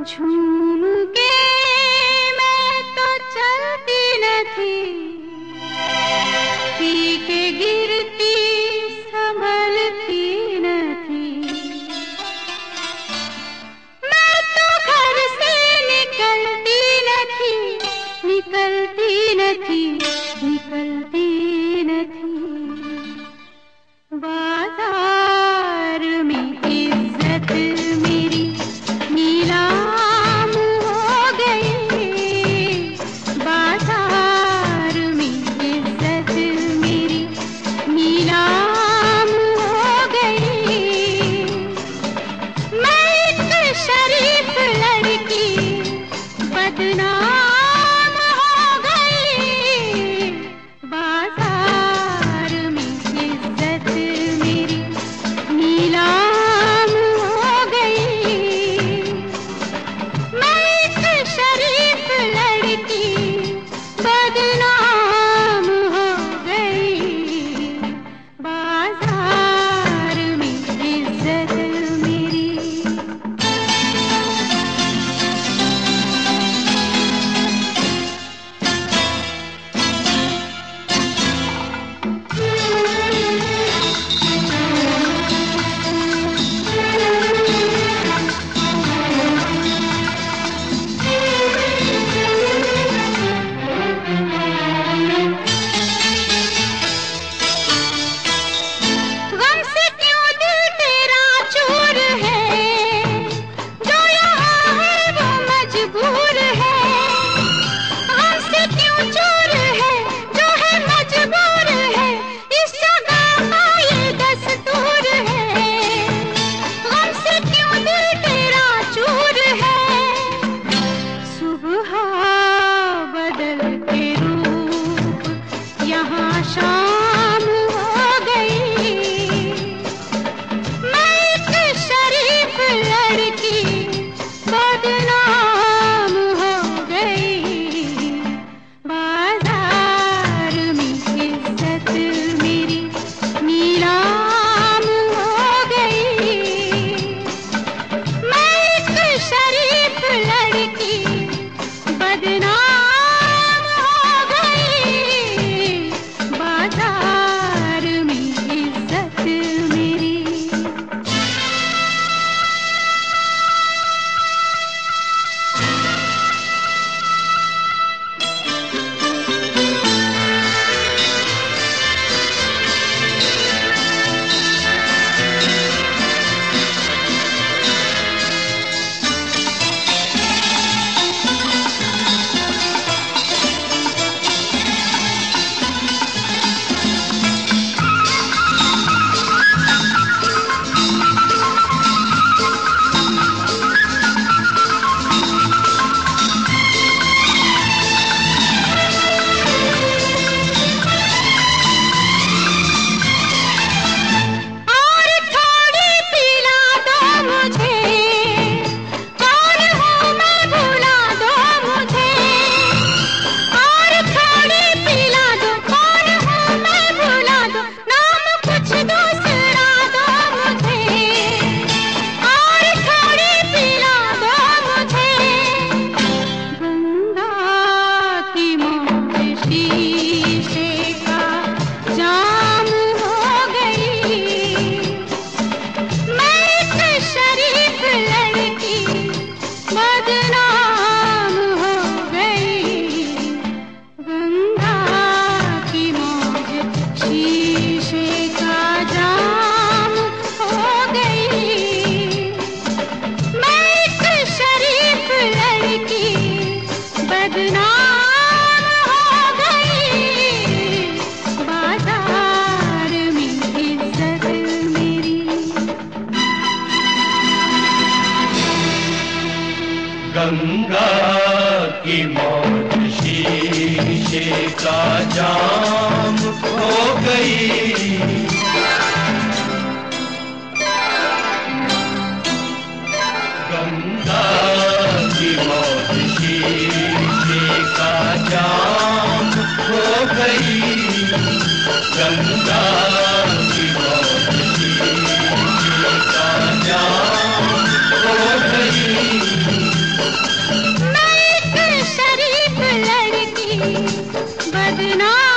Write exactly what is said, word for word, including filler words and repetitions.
झूम के मैं तो चलती न थी, पी के गिरती संभलती न थी। मैं तो घर से निकलती न थी, निकलती न थी, निकलती न थी। बाजार में इज्जत मेरी नीलाम हो गई, बाजार में इज्जत मेरी नीलाम हो गई। मैं एक शरीफ लड़की बदनाम हो गई, बाजार में इज्जत मेरी नीलाम हो गई। मैं एक शरीफ लड़की बदनाम हो गई, बाजार में इज्जत मेरी। गम से क्यों दिल तेरा चूर है, जो यहाँ है वो मजबूर है। गम से क्यों चूर है, जो है मजबूर है, इस जगह का ये दस्तूर है। गम से क्यों दिल तेरा चूर है, सुबह बदल के रूप यहाँ शाम हो गई। मैं एक शरीफ लड़की बदनाम हो गई, बाजार में इज्जत मेरी नीलाम हो गई। मैं एक शरीफ लड़की बदनाम हो गई, बाजार में इज्जत मेरी। और थोड़ी पिला दो मुझे, कौन हूँ मैं भुला दो मुझे। और थोड़ी पिला दो, कौन हूँ मैं भुला दो, नाम कुछ दूसरा दो मुझे। और थोड़ी पिला दो मुझे, गंगा की मौज शीशे का जाम हो गई। मैं एक शरीफ लड़की बदनाम हो गई, गंगा की मौज शीशे का जाम हो गई। मैं एक शरीफ लड़की बदनाम हो गई, बाजार में इज्जत मेरी। गंगा की मौज शीशे का जाम हो गई। गंगा की मौज शीशे का जाम हो गई। गंगा की मौज शीशे का जाम हो गई। बदनाम